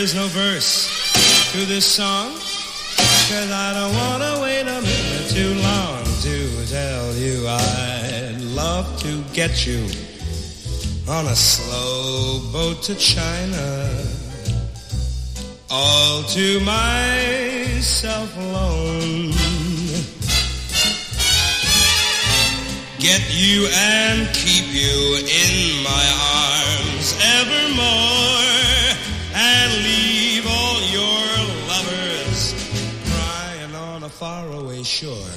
is no verse to this song, 'cause I don't want to wait a minute too long to tell you I'd love to get you on a slow boat to China, all to myself alone. Get you and keep you in my arms evermore, and leave all your lovers crying on a faraway shore.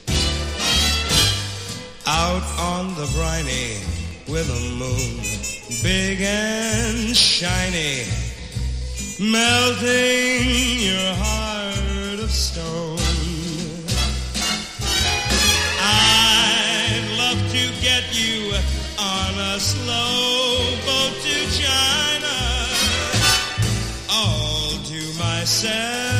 Out on the briny with a moon big and shiny, melting your heart of stone. I'd love to get you on a slow boat to China, all to myself